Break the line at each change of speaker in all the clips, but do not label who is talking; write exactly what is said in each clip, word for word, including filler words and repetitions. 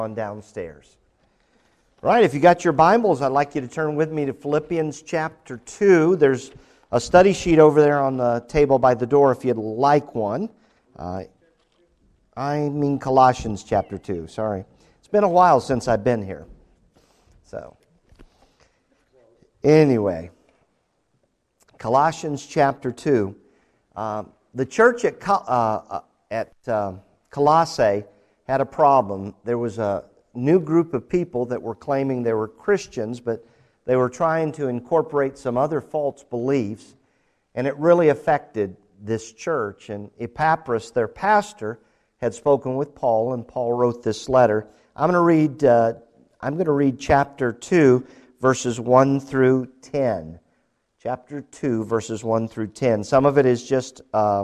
on downstairs. All right, if you got your Bibles, I'd like you to turn with me to Philippians chapter two. There's a study sheet over there on the table by the door if you'd like one. Uh, I mean Colossians chapter two, sorry. It's been a while since I've been here. So, anyway, Colossians chapter two. Uh, the church at, uh, at uh, Colossae had a problem. There was a new group of people that were claiming they were Christians, but they were trying to incorporate some other false beliefs, and it really affected this church. And Epaphras, their pastor, had spoken with Paul, and Paul wrote this letter. I'm going to read. Uh, I'm going to read chapter two, verses one through ten. Chapter two, verses one through ten. Some of it is just uh,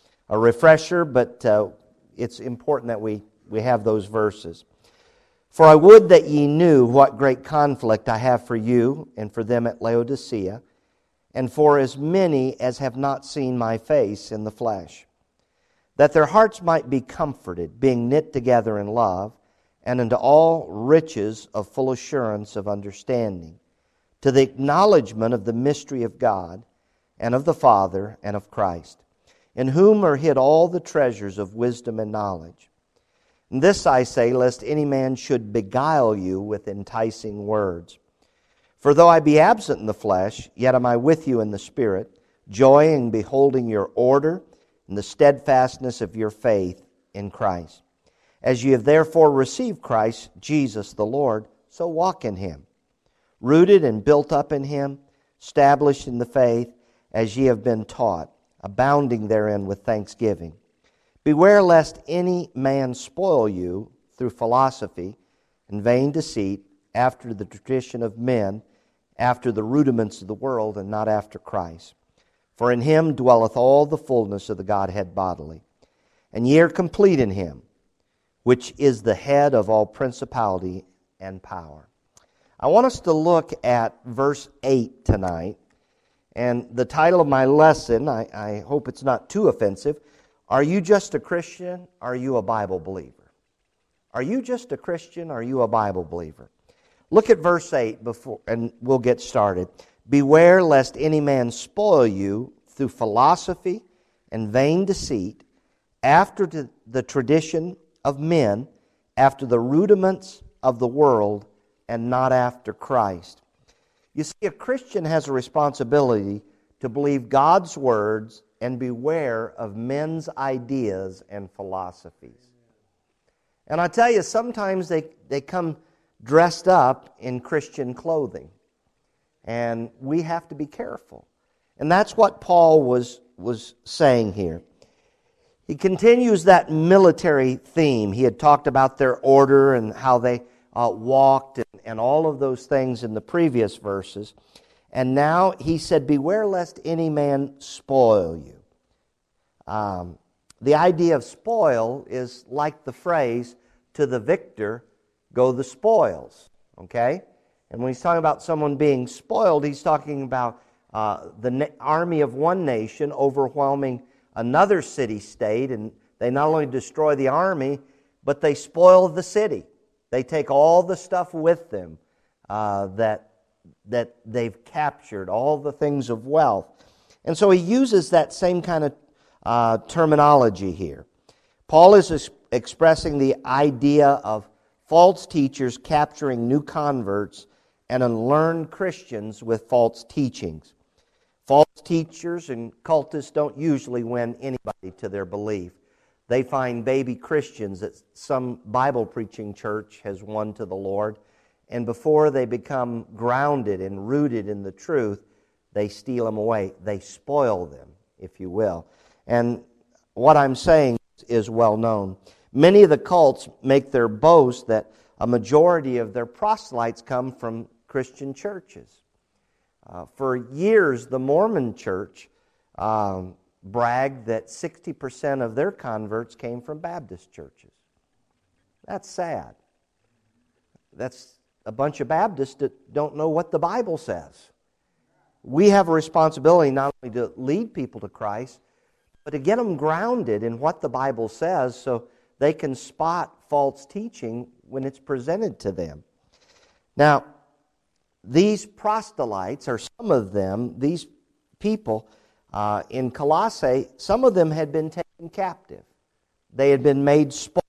a refresher, but uh, it's important that we, we have those verses. For I would that ye knew what great conflict I have for you and for them at Laodicea, and for as many as have not seen my face in the flesh, that their hearts might be comforted, being knit together in love, and unto all riches of full assurance of understanding, to the acknowledgement of the mystery of God, and of the Father, and of Christ, in whom are hid all the treasures of wisdom and knowledge. And this I say, lest any man should beguile you with enticing words. For though I be absent in the flesh, yet am I with you in the Spirit, joying, beholding your order, and the steadfastness of your faith in Christ. As ye have therefore received Christ Jesus the Lord, so walk in Him, rooted and built up in Him, established in the faith, as ye have been taught, abounding therein with thanksgiving. Beware lest any man spoil you through philosophy and vain deceit, after the tradition of men, after the rudiments of the world, and not after Christ. For in Him dwelleth all the fullness of the Godhead bodily. And ye are complete in Him, which is the head of all principality and power. I want us to look at verse eight tonight. And the title of my lesson, I, I hope it's not too offensive, are you just a Christian? Are you a Bible believer? Are you just a Christian? Are you a Bible believer? Look at verse eight before, and we'll get started. Beware lest any man spoil you through philosophy and vain deceit, after the tradition of men, after the rudiments of the world, and not after Christ. You see, a Christian has a responsibility to believe God's words and beware of men's ideas and philosophies. And I tell you, sometimes they, they come dressed up in Christian clothing. And we have to be careful. And that's what Paul was, was saying here. He continues that military theme. He had talked about their order and how they uh, walked and, and all of those things in the previous verses. And now he said, beware lest any man spoil you. Um, the idea of spoil is like the phrase, to the victor go the spoils. Okay? And when he's talking about someone being spoiled, he's talking about uh, the na- army of one nation overwhelming another city-state, and they not only destroy the army, but they spoil the city. They take all the stuff with them uh, that that they've captured, all the things of wealth. And so he uses that same kind of uh, terminology here. Paul is ex- expressing the idea of false teachers capturing new converts and unlearned Christians with false teachings. False teachers and cultists don't usually win anybody to their belief. They find baby Christians that some Bible-preaching church has won to the Lord, and before they become grounded and rooted in the truth, they steal them away. They spoil them, if you will. And what I'm saying is well known. Many of the cults make their boast that a majority of their proselytes come from Christian churches. Uh, for years, the Mormon church um, bragged that sixty percent of their converts came from Baptist churches. That's sad. That's a bunch of Baptists that don't know what the Bible says. We have a responsibility not only to lead people to Christ, but to get them grounded in what the Bible says so they can spot false teaching when it's presented to them. Now, these proselytes, or some of them, these people uh, in Colossae, some of them had been taken captive. They had been made spoil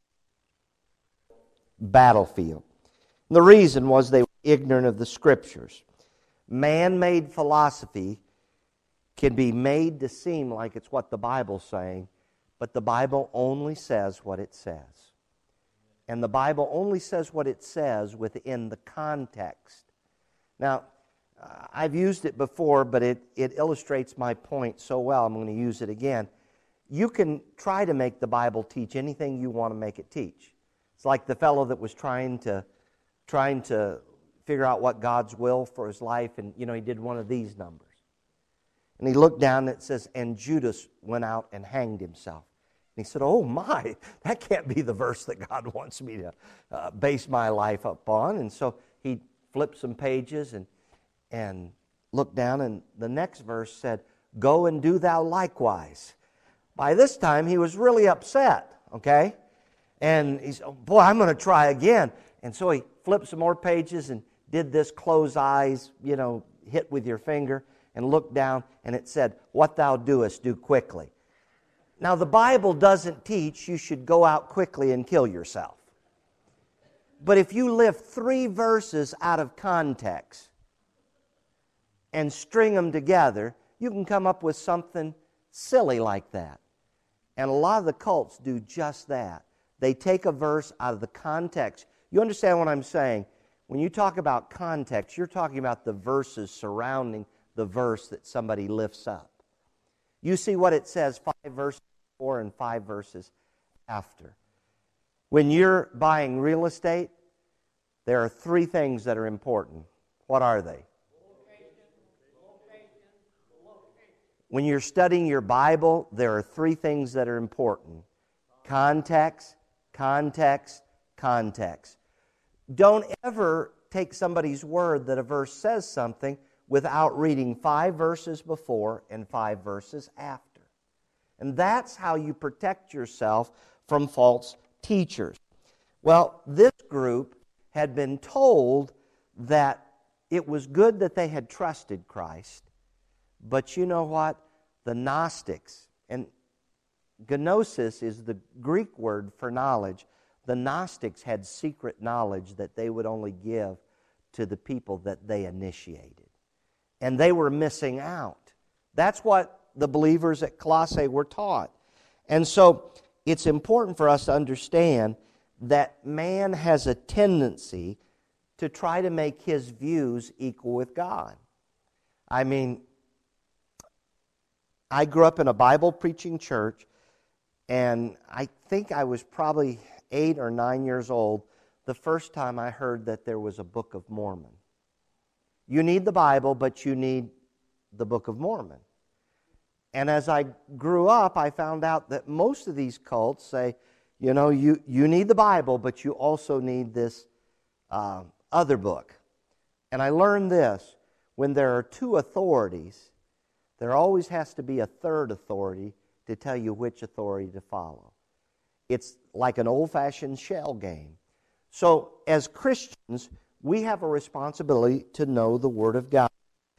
battlefield. And the reason was they were ignorant of the Scriptures. Man-made philosophy can be made to seem like it's what the Bible's saying, but the Bible only says what it says. And the Bible only says what it says within the context. Now, uh, I've used it before, but it, it illustrates my point so well, I'm going to use it again. You can try to make the Bible teach anything you want to make it teach. It's like the fellow that was trying to trying to figure out what God's will for his life, and you know he did one of these numbers. And he looked down and it says, and Judas went out and hanged himself. And he said, oh my, that can't be the verse that God wants me to uh, base my life upon. And so he flipped some pages and and looked down, and the next verse said, go and do thou likewise. By this time he was really upset, okay? And he said, oh, boy, I'm going to try again. And so he flipped some more pages and did this close eyes, you know, hit with your finger, and looked down, and it said, what thou doest, do quickly. Now, the Bible doesn't teach you should go out quickly and kill yourself. But if you lift three verses out of context and string them together, you can come up with something silly like that. And a lot of the cults do just that. They take a verse out of the context. You understand what I'm saying? When you talk about context, you're talking about the verses surrounding the verse that somebody lifts up. You see what it says five verses before and five verses after. When you're buying real estate, there are three things that are important. What are they? When you're studying your Bible, there are three things that are important. Context, context, context. Don't ever take somebody's word that a verse says something without reading five verses before and five verses after. And that's how you protect yourself from false teachers. Well, this group had been told that it was good that they had trusted Christ, but you know what? The Gnostics, and gnosis is the Greek word for knowledge. The Gnostics had secret knowledge that they would only give to the people that they initiated. And they were missing out. That's what the believers at Colossae were taught. And so it's important for us to understand that man has a tendency to try to make his views equal with God. I mean, I grew up in a Bible-preaching church, and I think I was probably eight or nine years old the first time I heard that there was a Book of Mormon. You need the Bible, but you need the Book of Mormon. And as I grew up, I found out that most of these cults say, you know, you, you need the Bible, but you also need this uh, other book. And I learned this: when there are two authorities, there always has to be a third authority to tell you which authority to follow. It's like an old-fashioned shell game. So, as Christians, we have a responsibility to know the Word of God.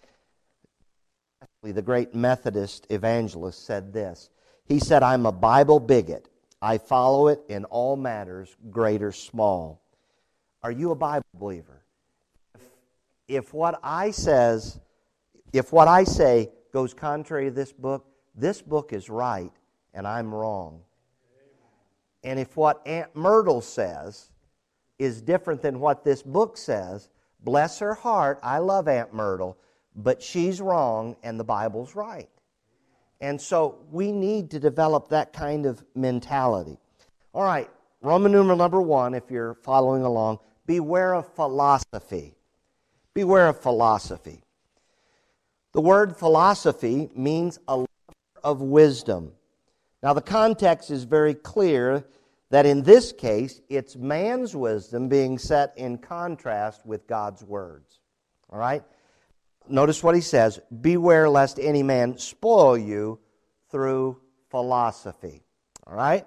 The great Methodist evangelist said this. He said, I'm a Bible bigot. I follow it in all matters, great or small. Are you a Bible believer? If, if what I says, if what I say goes contrary to this book, this book is right and I'm wrong. And if what Aunt Myrtle says is different than what this book says, bless her heart, I love Aunt Myrtle, but she's wrong and the Bible's right. And so we need to develop that kind of mentality. All right, Roman numeral number one, if you're following along, beware of philosophy. Beware of philosophy. The word philosophy means a lover of wisdom. Now the context is very clear that in this case, it's man's wisdom being set in contrast with God's words. All right? Notice what he says, beware lest any man spoil you through philosophy. All right?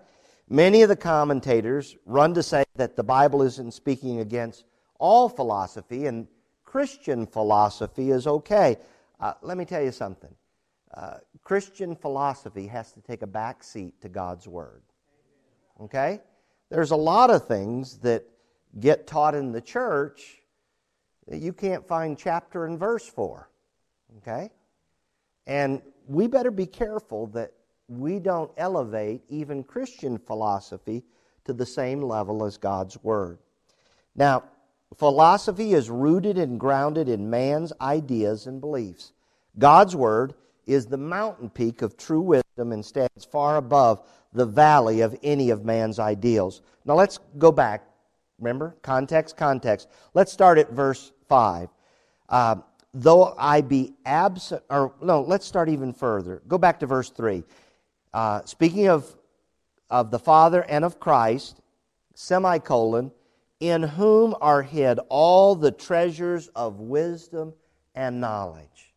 Many of the commentators run to say that the Bible isn't speaking against all philosophy, and Christian philosophy is okay. Uh, let me tell you something. Uh, Christian philosophy has to take a back seat to God's Word. Okay? There's a lot of things that get taught in the church that you can't find chapter and verse for. Okay? And we better be careful that we don't elevate even Christian philosophy to the same level as God's Word. Now, philosophy is rooted and grounded in man's ideas and beliefs. God's Word is the mountain peak of true wisdom and stands far above the valley of any of man's ideals. Now let's go back. Remember? Context, context. Let's start at verse five. Uh, Though I be absent, or no, let's start even further. Go back to verse three. Uh, speaking of, of the Father and of Christ, semicolon, in whom are hid all the treasures of wisdom and knowledge.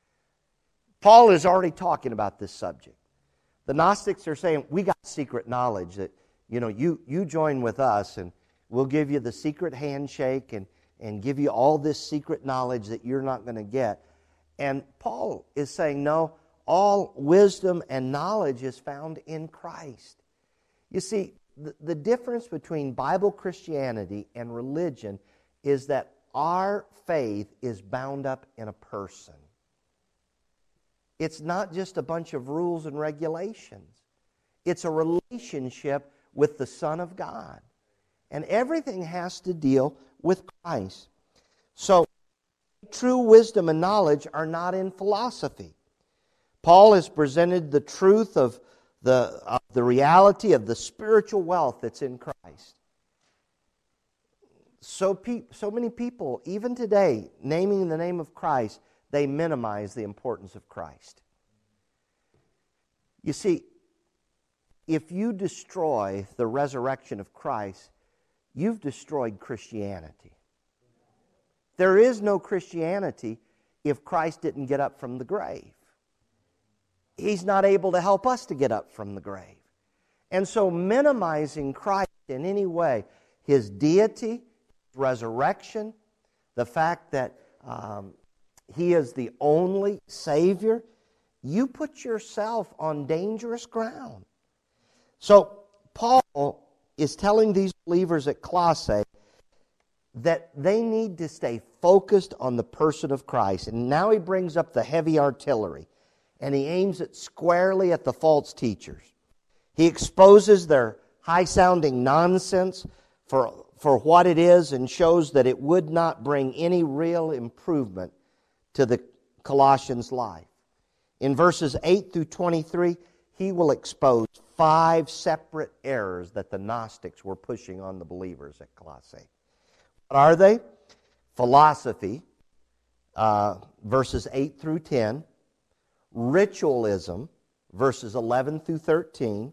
Paul is already talking about this subject. The Gnostics are saying, we got secret knowledge that, you know, you, you join with us and we'll give you the secret handshake and, and give you all this secret knowledge that you're not going to get. And Paul is saying, no, all wisdom and knowledge is found in Christ. You see, the, the difference between Bible Christianity and religion is that our faith is bound up in a person. It's not just a bunch of rules and regulations. It's a relationship with the Son of God. And everything has to deal with Christ. So, true wisdom and knowledge are not in philosophy. Paul has presented the truth of the, of the reality of the spiritual wealth that's in Christ. So, pe- so many people, even today, naming the name of Christ, they minimize the importance of Christ. You see, if you destroy the resurrection of Christ, you've destroyed Christianity. There is no Christianity if Christ didn't get up from the grave. He's not able to help us to get up from the grave. And so minimizing Christ in any way, His deity, resurrection, the fact that um, He is the only Savior, you put yourself on dangerous ground. So Paul is telling these believers at Colossae that they need to stay focused on the person of Christ. And now he brings up the heavy artillery, and he aims it squarely at the false teachers. He exposes their high-sounding nonsense for, for what it is and shows that it would not bring any real improvement to the Colossians' life. In verses eight through twenty-three, he will expose five separate errors that the Gnostics were pushing on the believers at Colossae. What are they? Philosophy, uh, verses eight through ten. Ritualism, verses eleven through thirteen.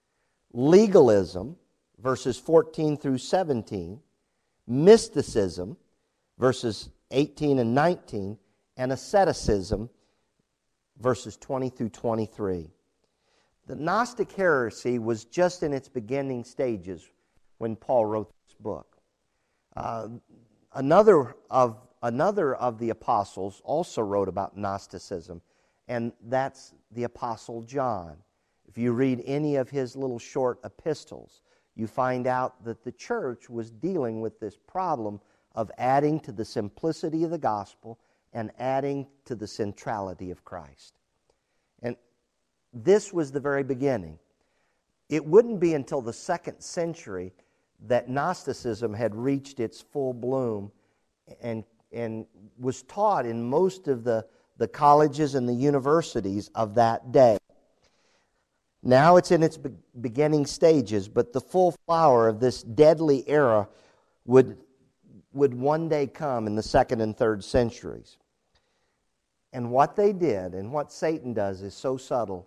Legalism, verses fourteen through seventeen. Mysticism, verses eighteen and nineteen. And asceticism, verses twenty through twenty-three. The Gnostic heresy was just in its beginning stages when Paul wrote this book. Uh, another of another of the apostles also wrote about Gnosticism, and that's the Apostle John. If you read any of his little short epistles, you find out that the church was dealing with this problem of adding to the simplicity of the gospel and adding to the centrality of Christ. And this was the very beginning. It wouldn't be until the second century that Gnosticism had reached its full bloom and, and was taught in most of the, the colleges and the universities of that day. Now it's in its be- beginning stages, but the full flower of this deadly era would, would one day come in the second and third centuries. And what they did, and what Satan does, is so subtle,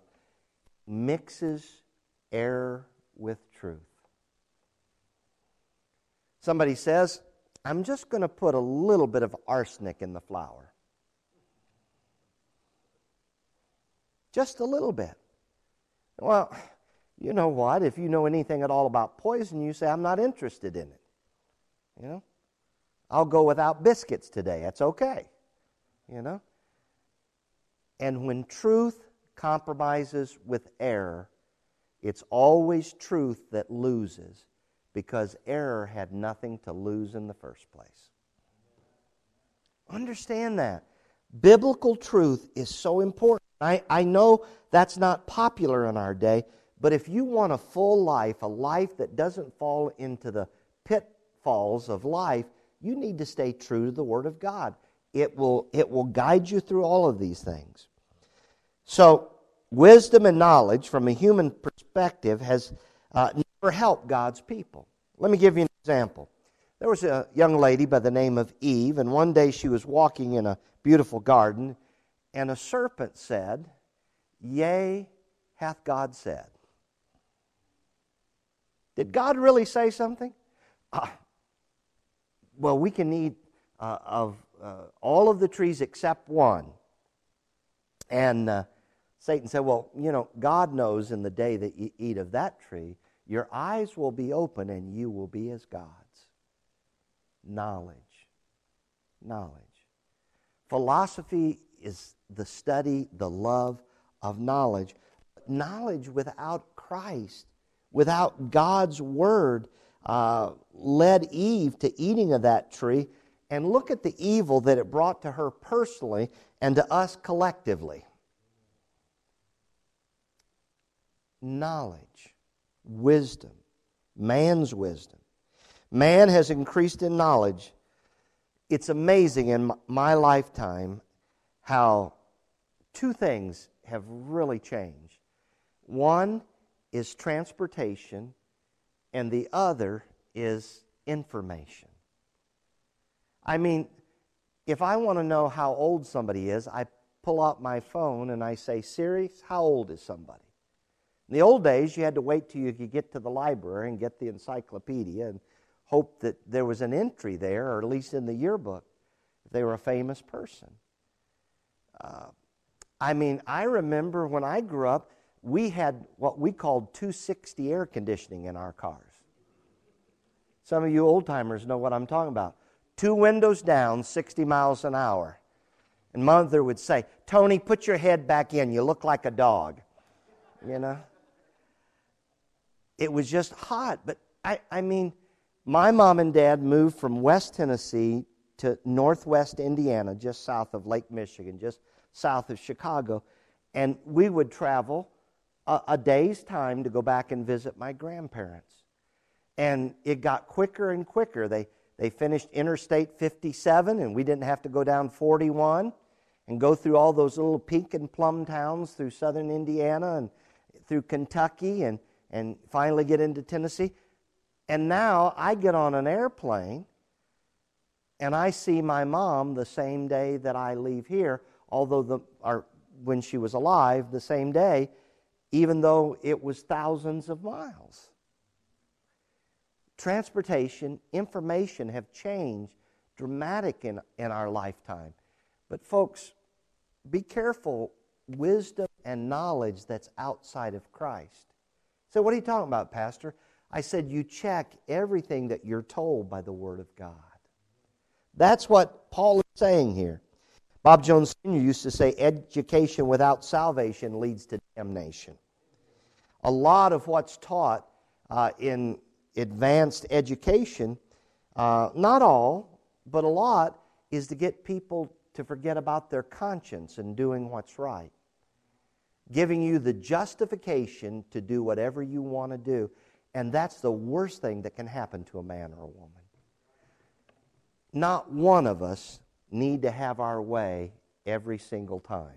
mixes error with truth. Somebody says, I'm just going to put a little bit of arsenic in the flour. Just a little bit. Well, You know what? If you know anything at all about poison, you say, I'm not interested in it. You know? I'll go without biscuits today. That's okay. You know? And when truth compromises with error, it's always truth that loses, because error had nothing to lose in the first place. Understand that. Biblical truth is so important. I, I know that's not popular in our day, but if you want a full life, a life that doesn't fall into the pitfalls of life, you need to stay true to the Word of God. It will, it will guide you through all of these things. So, wisdom and knowledge from a human perspective has uh, never helped God's people. Let me give you an example. There was a young lady by the name of Eve, and one day she was walking in a beautiful garden, and a serpent said, Yea, hath God said. Did God really say something? Uh, well, we can eat uh, of uh, all of the trees except one. And uh, Satan said, well, you know, God knows in the day that you eat of that tree, your eyes will be open and you will be as gods. Knowledge. Knowledge. Philosophy is the study, the love of knowledge. Knowledge without Christ, without God's Word, uh, led Eve to eating of that tree. And look at the evil that it brought to her personally and to us collectively. Knowledge, wisdom, man's wisdom. Man has increased in knowledge. It's amazing in my lifetime how two things have really changed. One is transportation, and the other is information. I mean, if I want to know how old somebody is, I pull out my phone and I say, Siri, how old is somebody? In the old days, you had to wait till you could get to the library and get the encyclopedia and hope that there was an entry there, or at least in the yearbook, if they were a famous person. Uh, I mean, I remember when I grew up, we had what we called two sixty air conditioning in our cars. Some of you old-timers know what I'm talking about. Two windows down, sixty miles an hour. And Mother would say, Tony, put your head back in. You look like a dog. You know? It was just hot. But, I, I mean, my mom and dad moved from West Tennessee to northwest Indiana, just south of Lake Michigan, just south of Chicago. And we would travel a, a day's time to go back and visit my grandparents. And it got quicker and quicker. They They finished Interstate fifty-seven, and we didn't have to go down forty-one and go through all those little pink and plum towns through southern Indiana and through Kentucky and, and finally get into Tennessee. And now I get on an airplane and I see my mom the same day that I leave here, although the, or when she was alive the same day, even though it was thousands of miles. Transportation, information have changed dramatic in, in our lifetime. But folks, be careful, wisdom and knowledge that's outside of Christ. So what are you talking about, Pastor? I said you check everything that you're told by the Word of God. That's what Paul is saying here. Bob Jones Senior used to say, education without salvation leads to damnation. A lot of what's taught uh, in advanced education, uh, not all, but a lot, is to get people to forget about their conscience and doing what's right. Giving you the justification to do whatever you want to do. And that's the worst thing that can happen to a man or a woman. Not one of us need to have our way every single time.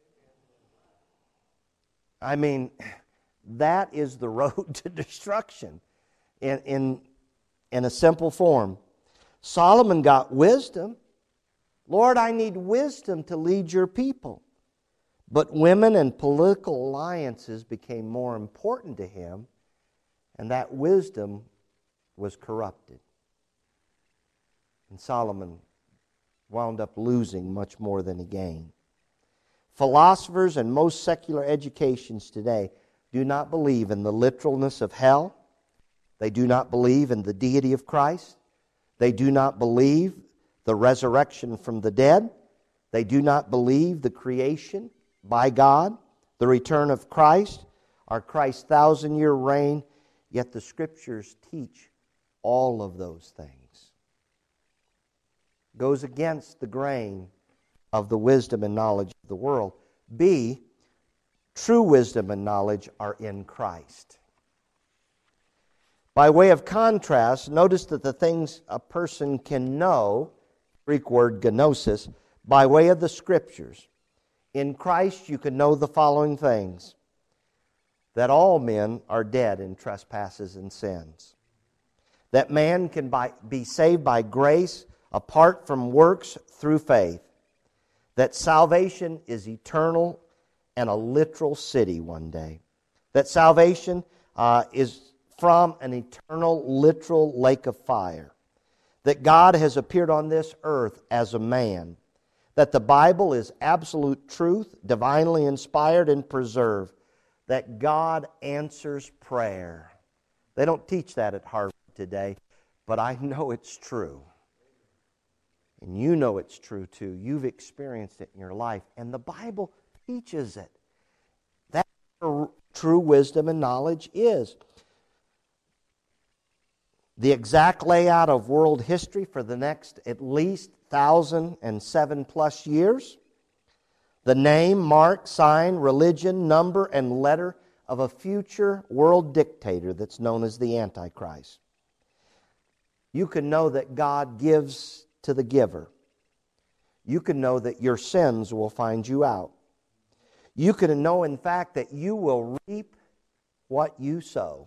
I mean, that is the road to destruction. In, in, in a simple form. Solomon got wisdom. Lord, I need wisdom to lead your people. But women and political alliances became more important to him, and that wisdom was corrupted. And Solomon wound up losing much more than he gained. Philosophers and most secular educations today do not believe in the literalness of hell. They do not believe in the deity of Christ. They do not believe the resurrection from the dead. They do not believe the creation by God, the return of Christ, or Christ's thousand-year reign. Yet the Scriptures teach all of those things. Goes against the grain of the wisdom and knowledge of the world. B, true wisdom and knowledge are in Christ. By way of contrast, notice that the things a person can know, Greek word gnosis, by way of the Scriptures. In Christ you can know the following things: that all men are dead in trespasses and sins, that man can by, be saved by grace apart from works through faith, that salvation is eternal and a literal city one day, that salvation uh, is from an eternal, literal lake of fire, that God has appeared on this earth as a man, that the Bible is absolute truth, divinely inspired and preserved, that God answers prayer. They don't teach that at Harvard today, but I know it's true. And you know it's true too. You've experienced it in your life, and the Bible teaches it. That's what true wisdom and knowledge is. The exact layout of world history for the next at least thousand and seven plus years. The name, mark, sign, religion, number, and letter of a future world dictator that's known as the Antichrist. You can know that God gives to the giver. You can know that your sins will find you out. You can know, in fact, that you will reap what you sow.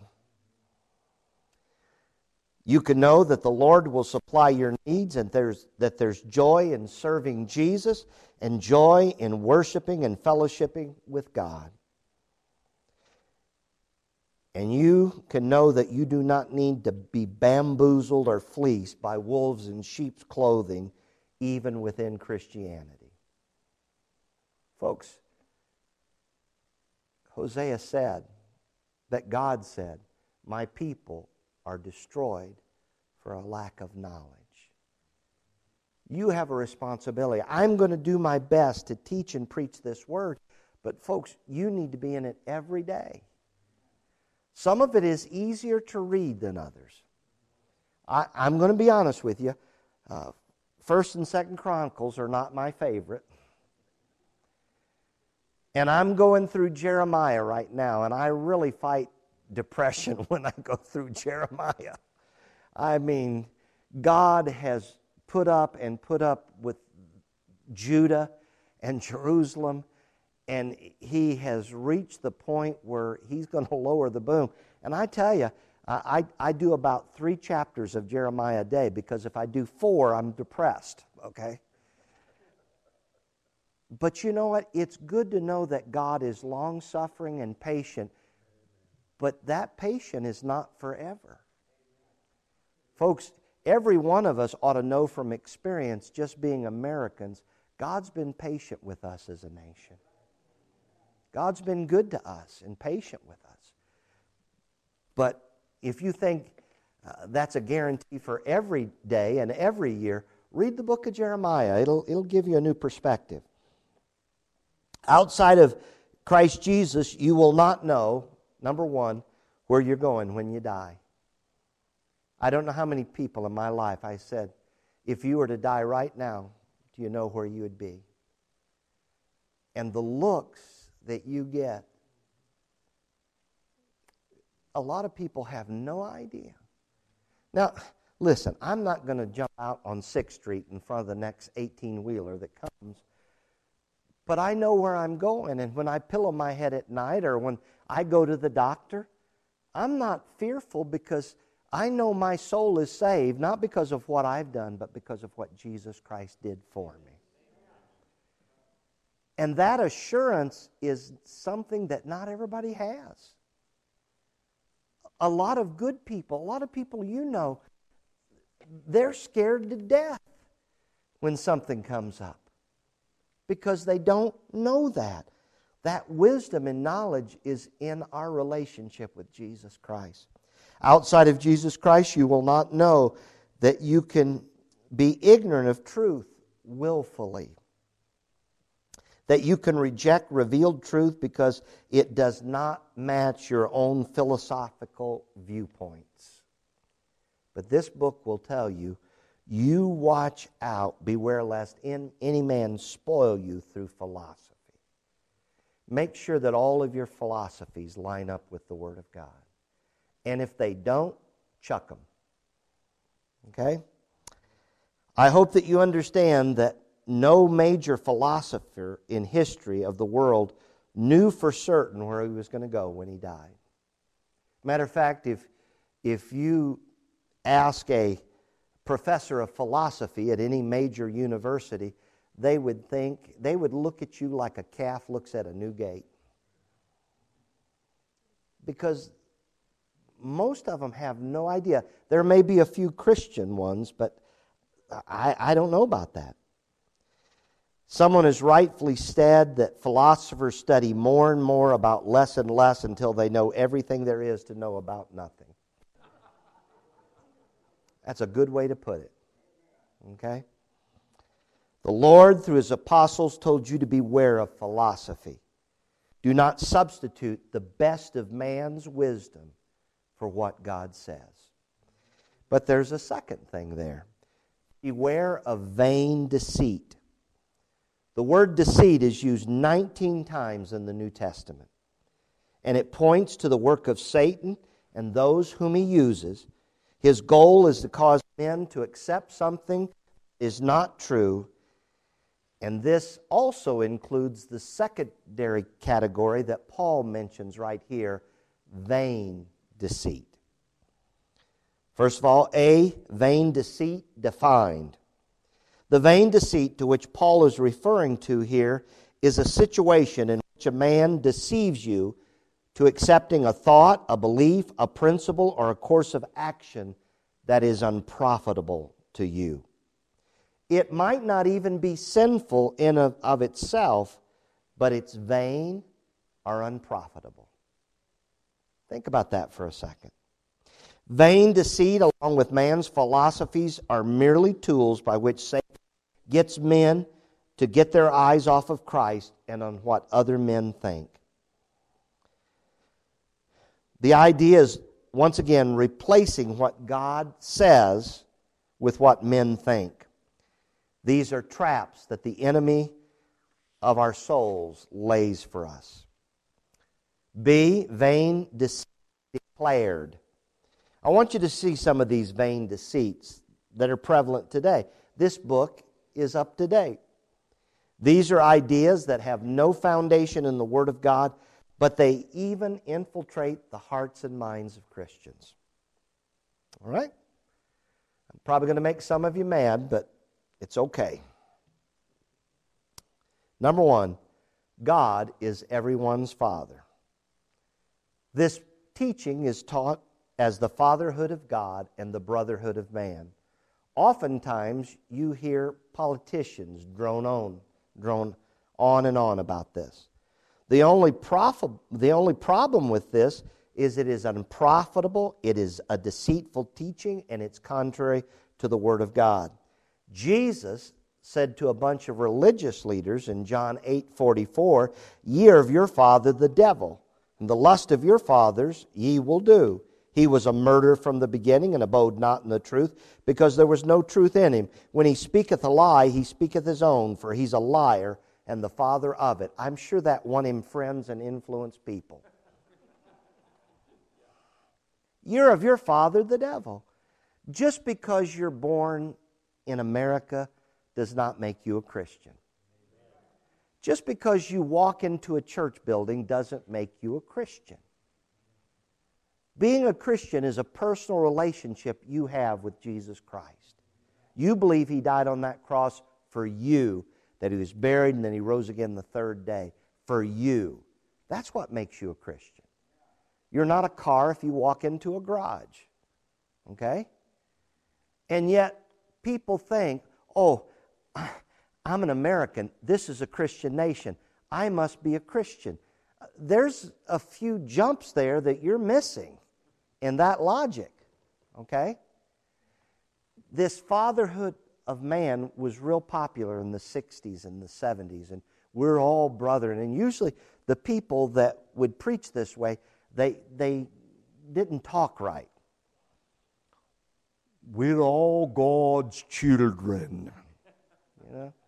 You can know that the Lord will supply your needs and there's, that there's joy in serving Jesus and joy in worshiping and fellowshipping with God. And you can know that you do not need to be bamboozled or fleeced by wolves in sheep's clothing, even within Christianity. Folks, Hosea said that God said, "My people are destroyed for a lack of knowledge." You have a responsibility. I'm going to do my best to teach and preach this word, but folks, you need to be in it every day. Some of it is easier to read than others. I, I'm going to be honest with you. Uh, First and Second Chronicles are not my favorite. And I'm going through Jeremiah right now, and I really fight depression when I go through Jeremiah. I mean, God has put up and put up with Judah and Jerusalem, and He has reached the point where He's going to lower the boom. And I tell you, I, I do about three chapters of Jeremiah a day, because if I do four, I'm depressed, okay? But you know what? It's good to know that God is long-suffering and patient, but that patience is not forever. Folks, every one of us ought to know from experience, just being Americans, God's been patient with us as a nation. God's been good to us and patient with us. But if you think uh, that's a guarantee for every day and every year, read the book of Jeremiah. It'll, it'll give you a new perspective. Outside of Christ Jesus, you will not know, number one, where you're going when you die. I don't know how many people in my life I said, if you were to die right now, do you know where you would be? And the looks that you get, a lot of people have no idea. Now, listen, I'm not going to jump out on sixth Street in front of the next eighteen-wheeler that comes, but I know where I'm going, and when I pillow my head at night or when I go to the doctor, I'm not fearful, because I know my soul is saved, not because of what I've done, but because of what Jesus Christ did for me. And that assurance is something that not everybody has. A lot of good people, a lot of people you know, they're scared to death when something comes up, because they don't know that. That wisdom and knowledge is in our relationship with Jesus Christ. Outside of Jesus Christ, you will not know that you can be ignorant of truth willfully. That you can reject revealed truth because it does not match your own philosophical viewpoints. But this book will tell you, you watch out, beware lest in any man spoil you through philosophy. Make sure that all of your philosophies line up with the Word of God. And if they don't, chuck them. Okay? I hope that you understand that no major philosopher in history of the world knew for certain where he was going to go when he died. Matter of fact, if, if you ask a professor of philosophy at any major university, they would think, they would look at you like a calf looks at a new gate. Because most of them have no idea. There may be a few Christian ones, but I, I don't know about that. Someone has rightfully said that philosophers study more and more about less and less until they know everything there is to know about nothing. That's a good way to put it. Okay? The Lord, through His apostles, told you to beware of philosophy. Do not substitute the best of man's wisdom for what God says. But there's a second thing there. Beware of vain deceit. The word deceit is used nineteen times in the New Testament. And it points to the work of Satan and those whom he uses. His goal is to cause men to accept something that is not true. And this also includes the secondary category that Paul mentions right here, vain deceit. First of all, A, vain deceit defined. The vain deceit to which Paul is referring to here is a situation in which a man deceives you to accepting a thought, a belief, a principle, or a course of action that is unprofitable to you. It might not even be sinful in of, of itself, but it's vain or unprofitable. Think about that for a second. Vain deceit, along with man's philosophies, are merely tools by which Satan gets men to get their eyes off of Christ and on what other men think. The idea is, once again, replacing what God says with what men think. These are traps that the enemy of our souls lays for us. B, vain deceit declared. I want you to see some of these vain deceits that are prevalent today. This book is up to date. These are ideas that have no foundation in the Word of God, but they even infiltrate the hearts and minds of Christians. All right? I'm probably going to make some of you mad, but it's okay. Number one, God is everyone's Father. This teaching is taught as the fatherhood of God and the brotherhood of man. Oftentimes, you hear politicians drone on, drone on and on about this. The only, prof- the only problem with this is it is unprofitable, it is a deceitful teaching, and it's contrary to the Word of God. Jesus said to a bunch of religious leaders in John eight forty-four, "Ye are of your father the devil, and the lust of your fathers ye will do. He was a murderer from the beginning, and abode not in the truth, because there was no truth in him. When he speaketh a lie, he speaketh his own, for he's a liar and the father of it." I'm sure that won him friends and influenced people. You're of your father, the devil. Just because you're born in America does not make you a Christian. Just because you walk into a church building doesn't make you a Christian. Being a Christian is a personal relationship you have with Jesus Christ. You believe He died on that cross for you, that He was buried and then He rose again the third day for you. That's what makes you a Christian. You're not a car if you walk into a garage. Okay? And yet, people think, oh, I'm an American. This is a Christian nation. I must be a Christian. There's a few jumps there that you're missing in that logic, okay? This fatherhood of man was real popular in the sixties and the seventies, and we're all brethren. And usually the people that would preach this way, they, they didn't talk right. We're all God's children, you know?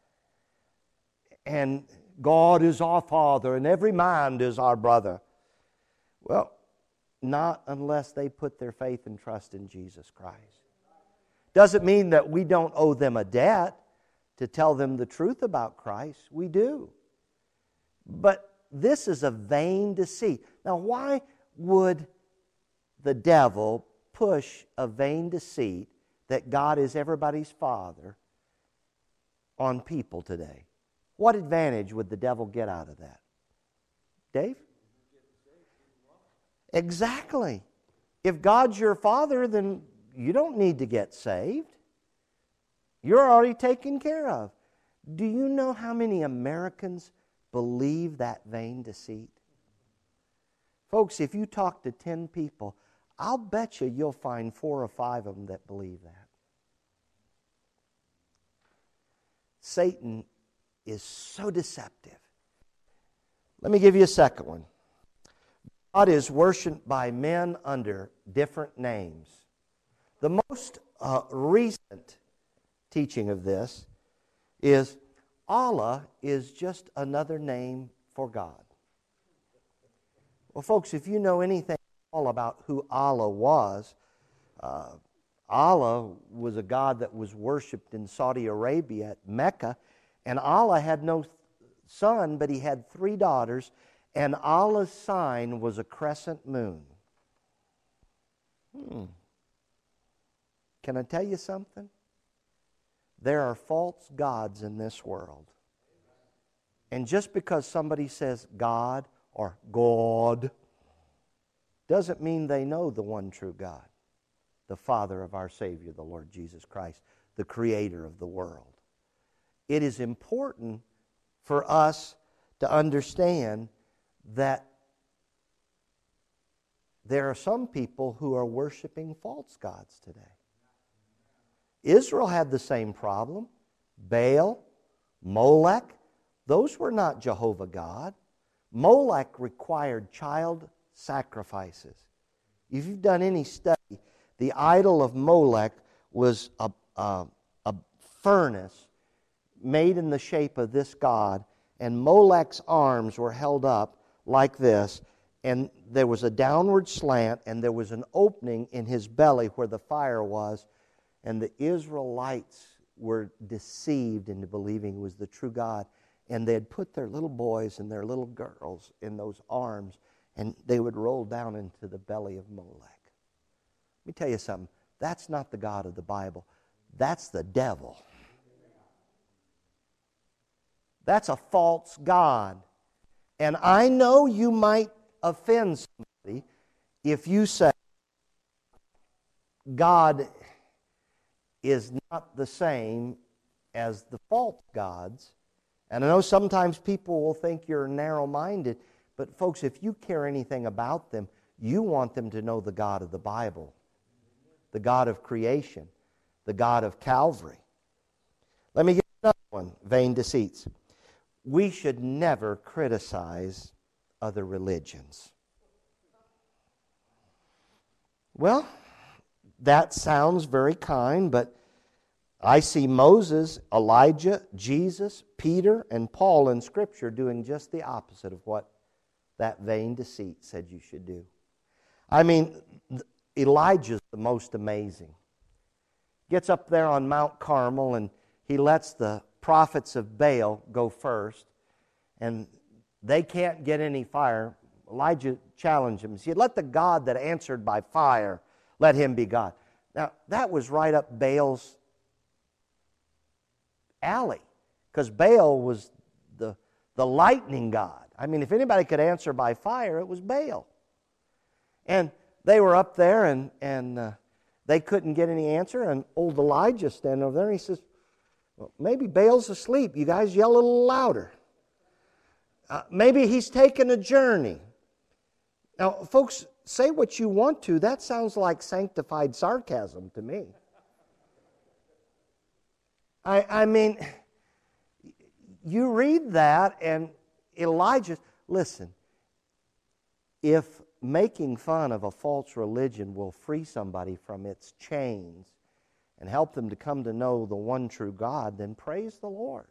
And God is our Father, and every man is our brother. Well, not unless they put their faith and trust in Jesus Christ. Doesn't mean that we don't owe them a debt to tell them the truth about Christ. We do. But this is a vain deceit. Now, why would the devil push a vain deceit that God is everybody's Father on people today? What advantage would the devil get out of that? Dave? Exactly. If God's your Father, then you don't need to get saved. You're already taken care of. Do you know how many Americans believe that vain deceit? Folks, if you talk to ten people, I'll bet you you'll find four or five of them that believe that. Satan is so deceptive. Let me give you a second one. God is worshipped by men under different names. The most uh, recent teaching of this is Allah is just another name for God. Well, folks, if you know anything all about who Allah was, uh, Allah was a God that was worshipped in Saudi Arabia at Mecca, and Allah had no son, but he had three daughters, and Allah's sign was a crescent moon. Hmm. Can I tell you something? There are false gods in this world. And just because somebody says God or God doesn't mean they know the one true God, the Father of our Savior, the Lord Jesus Christ, the Creator of the world. It is important for us to understand that there are some people who are worshiping false gods today. Israel had the same problem. Baal, Molech, those were not Jehovah God. Molech required child sacrifices. If you've done any study, the idol of Molech was a, a, a furnace made in the shape of this god, and Molech's arms were held up like this, and there was a downward slant, and there was an opening in his belly where the fire was, and the Israelites were deceived into believing he was the true God, and they'd put their little boys and their little girls in those arms, and they would roll down into the belly of Molech. Let me tell you something. That's not the God of the Bible. That's the devil. That's a false god. And I know you might offend somebody if you say God is not the same as the false gods. And I know sometimes people will think you're narrow-minded, but folks, if you care anything about them, you want them to know the God of the Bible, the God of creation, the God of Calvary. Let me get another one, vain deceits. We should never criticize other religions. Well, that sounds very kind, but I see Moses, Elijah, Jesus, Peter, and Paul in Scripture doing just the opposite of what that vain deceit said you should do. I mean, Elijah's the most amazing. Gets up there on Mount Carmel and he lets the prophets of Baal go first, and they can't get any fire. Elijah challenged him. He said, let the God that answered by fire, let him be God. Now, that was right up Baal's alley, because Baal was the, the lightning god. I mean, if anybody could answer by fire, it was Baal. And they were up there, and, and uh, they couldn't get any answer, and old Elijah standing over there, and he says, well, maybe Baal's asleep. You guys yell a little louder. Uh, maybe he's taken a journey. Now, folks, say what you want to. That sounds like sanctified sarcasm to me. I, I mean, you read that and Elijah, listen, if making fun of a false religion will free somebody from its chains and help them to come to know the one true God, then praise the Lord.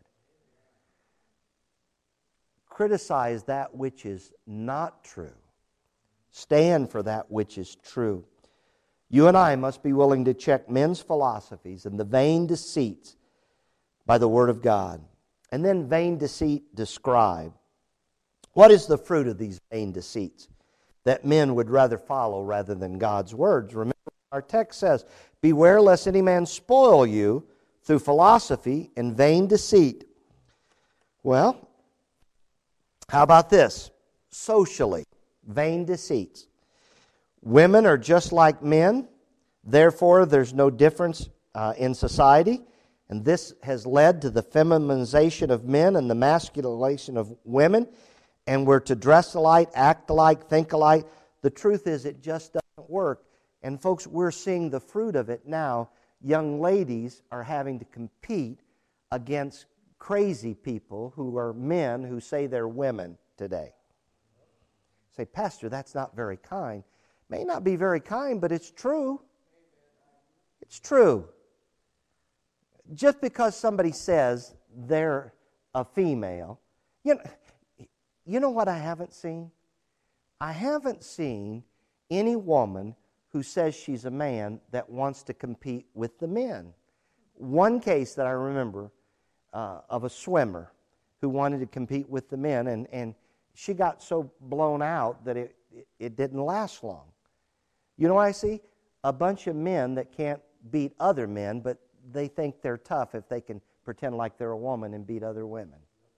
Criticize that which is not true. Stand for that which is true. You and I must be willing to check men's philosophies and the vain deceits by the Word of God. And then vain deceit described. What is the fruit of these vain deceits that men would rather follow rather than God's words? Remember, our text says, beware lest any man spoil you through philosophy and vain deceit. Well, how about this? Socially, vain deceits. Women are just like men, therefore there's no difference uh, in society. And this has led to the feminization of men and the masculinization of women. And we're to dress alike, act alike, think alike. The truth is it just doesn't work. And folks, we're seeing the fruit of it now. Young ladies are having to compete against crazy people who are men who say they're women today. Say, Pastor, that's not very kind. May not be very kind, but it's true. It's true. Just because somebody says they're a female, you know, you know what I haven't seen? I haven't seen any woman who says she's a man that wants to compete with the men. One case that I remember uh, of a swimmer who wanted to compete with the men, and, and she got so blown out that it, it, it didn't last long. You know what I see? A bunch of men that can't beat other men, but they think they're tough if they can pretend like they're a woman and beat other women.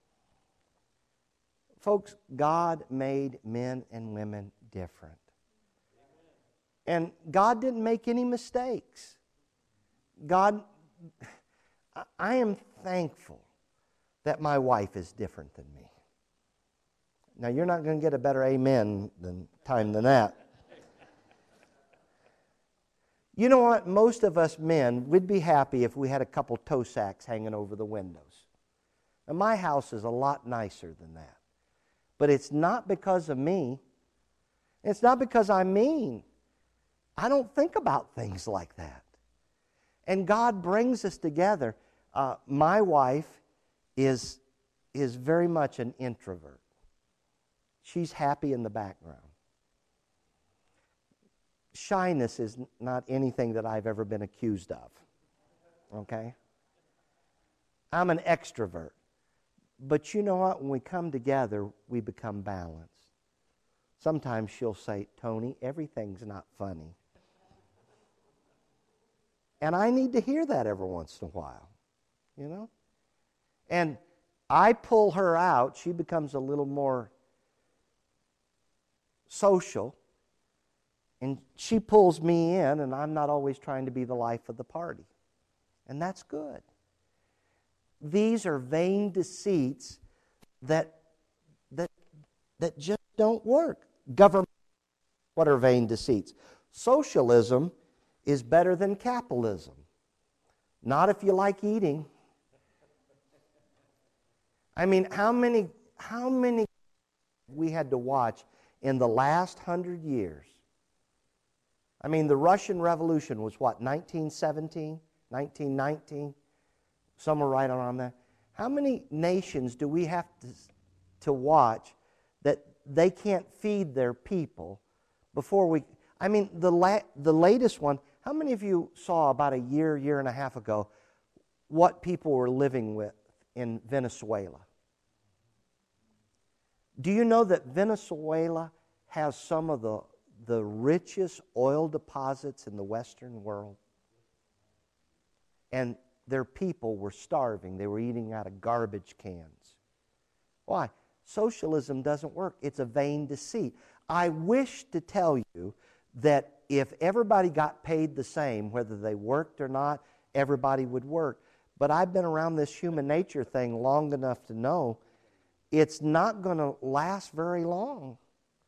Folks, God made men and women different. And God didn't make any mistakes. God, I am thankful that my wife is different than me. Now, you're not going to get a better amen than time than that. You know what? Most of us men, we'd be happy if we had a couple toe sacks hanging over the windows. And my house is a lot nicer than that. But it's not because of me. It's not because I'm mean. I don't think about things like that. And God brings us together. Uh, my wife is, is very much an introvert. She's happy in the background. Shyness is not anything that I've ever been accused of. Okay? I'm an extrovert. But you know what? When we come together, we become balanced. Sometimes she'll say, Tony, everything's not funny. And I need to hear that every once in a while. You know? And I pull her out. She becomes a little more social. And she pulls me in, and I'm not always trying to be the life of the party. And that's good. These are vain deceits that, that, that just don't work. Government, what are vain deceits? Socialism is better than capitalism. Not if you like eating. I mean, how many, how many we had to watch in the last hundred years? I mean, the Russian Revolution was what, nineteen seventeen, nineteen nineteen? Somewhere right around there. How many nations do we have to, to watch that they can't feed their people before we... I mean, the, la, the latest one, how many of you saw about a year, year and a half ago, what people were living with in Venezuela? Do you know that Venezuela has some of the, the richest oil deposits in the Western world? And their people were starving. They were eating out of garbage cans. Why? Socialism doesn't work. It's a vain deceit. I wish to tell you that if everybody got paid the same, whether they worked or not, everybody would work. But I've been around this human nature thing long enough to know it's not going to last very long.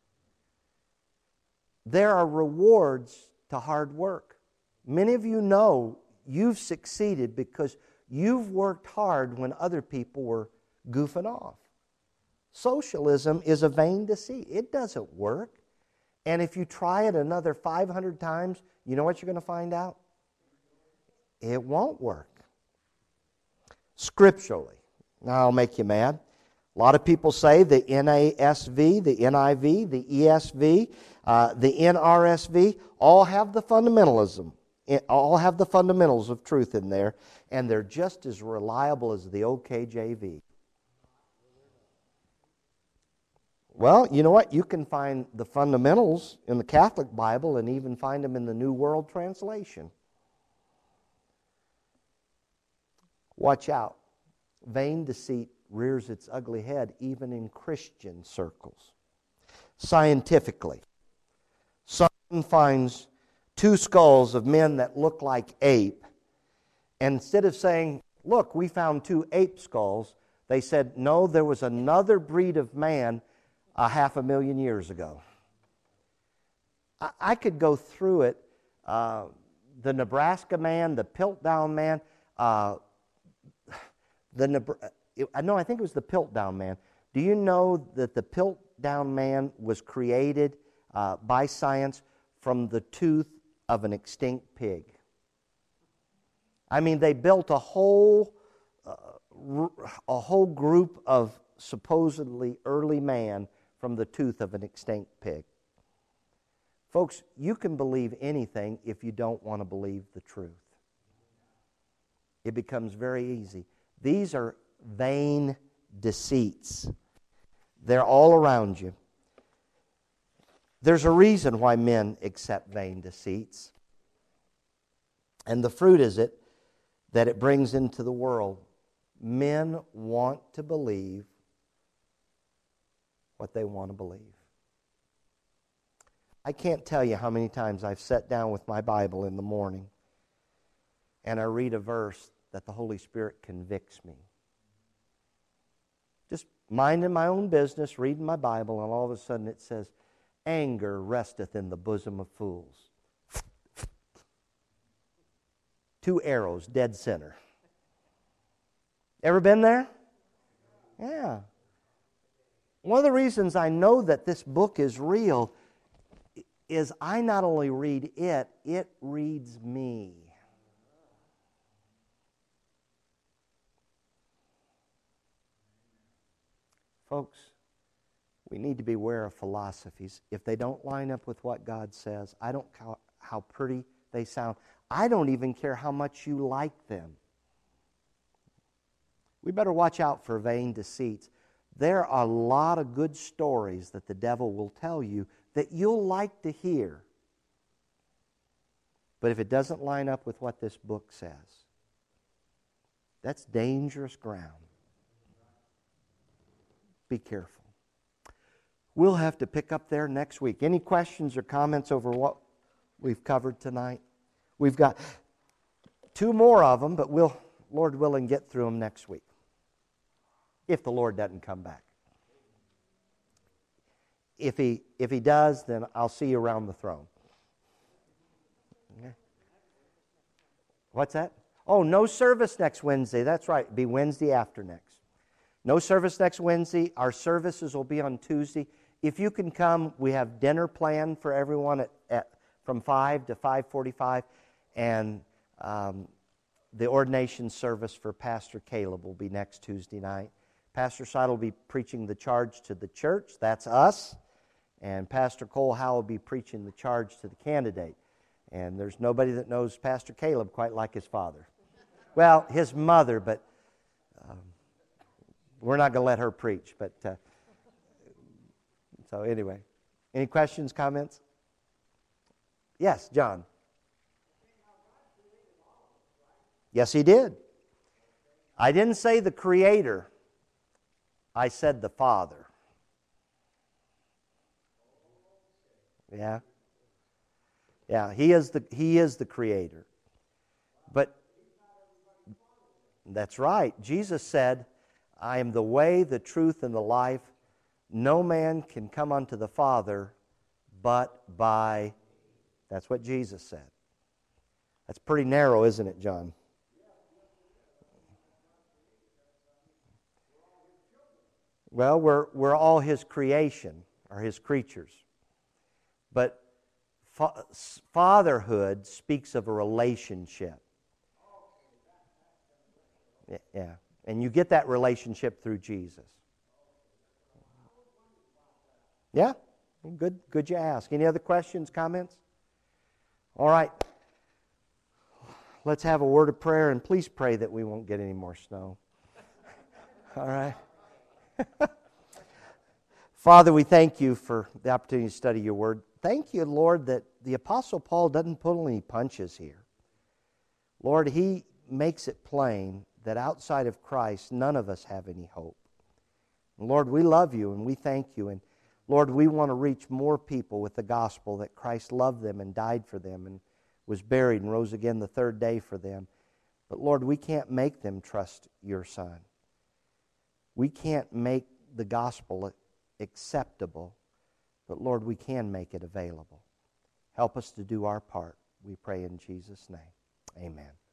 There are rewards to hard work. Many of you know you've succeeded because you've worked hard when other people were goofing off. Socialism is a vain deceit. It doesn't work. And if you try it another five hundred times, you know what you're going to find out? It won't work. Scripturally. Now I'll make you mad. A lot of people say the N A S V, the N I V, the E S V, uh, the N R S V all have the fundamentalism, all have the fundamentals of truth in there, and they're just as reliable as the old K J V. Well, you know what? You can find the fundamentals in the Catholic Bible and even find them in the New World Translation. Watch out. Vain deceit rears its ugly head even in Christian circles. Scientifically, someone finds two skulls of men that look like ape, and instead of saying, look, we found two ape skulls, they said, no, there was another breed of man a half a million years ago. I, I could go through it. Uh, the Nebraska man, the Piltdown man, uh, the I know I think it was the Piltdown man. Do you know that the Piltdown man was created uh, by science from the tooth of an extinct pig? I mean, they built a whole uh, a whole group of supposedly early man from the tooth of an extinct pig. Folks, you can believe anything if you don't want to believe the truth. It becomes very easy. These are vain deceits. They're all around you. There's a reason why men accept vain deceits. And the fruit is it that it brings into the world. Men want to believe what they want to believe. I can't tell you how many times I've sat down with my Bible in the morning and I read a verse that the Holy Spirit convicts me. Just minding my own business, reading my Bible, and all of a sudden it says, anger resteth in the bosom of fools. Two arrows, dead center. Ever been there? Yeah. One of the reasons I know that this book is real is I not only read it, it reads me. Folks, we need to be aware of philosophies. If they don't line up with what God says, I don't care how pretty they sound. I don't even care how much you like them. We better watch out for vain deceits. There are a lot of good stories that the devil will tell you that you'll like to hear. But if it doesn't line up with what this book says, that's dangerous ground. Be careful. We'll have to pick up there next week. Any questions or comments over what we've covered tonight? We've got two more of them, but we'll, Lord willing, get through them next week. If the Lord doesn't come back. If he, if he does, then I'll see you around the throne. Okay. What's that? Oh, no service next Wednesday. That's right. It'll be Wednesday after next. No service next Wednesday. Our services will be on Tuesday. If you can come, we have dinner planned for everyone at, at from five to five forty-five. And um, the ordination service for Pastor Caleb will be next Tuesday night. Pastor Seidel will be preaching the charge to the church. That's us. And Pastor Cole Howe will be preaching the charge to the candidate. And there's nobody that knows Pastor Caleb quite like his father. Well, his mother, but um, we're not going to let her preach. But uh, so anyway, any questions, comments? Yes, John. Yes, he did. I didn't say the Creator. I said the Father. Yeah. Yeah, he is the he is the Creator. But that's right. Jesus said, I am the way, the truth, and the life. No man can come unto the Father but by, that's what Jesus said. That's pretty narrow, isn't it, John? Well, we're, we're all His creation, or His creatures. But fa- fatherhood speaks of a relationship. Yeah, and you get that relationship through Jesus. Yeah, good, good you ask. Any other questions, comments? All right. Let's have a word of prayer, and please pray that we won't get any more snow. All right. Father, we thank you for the opportunity to study your word. Thank you, Lord, that the Apostle Paul doesn't pull any punches here. Lord, he makes it plain that outside of Christ, none of us have any hope. And Lord, we love you and we thank you. And Lord, we want to reach more people with the gospel that Christ loved them and died for them and was buried and rose again the third day for them. But Lord, we can't make them trust your Son. We can't make the gospel acceptable, but Lord, we can make it available. Help us to do our part. We pray in Jesus' name. Amen.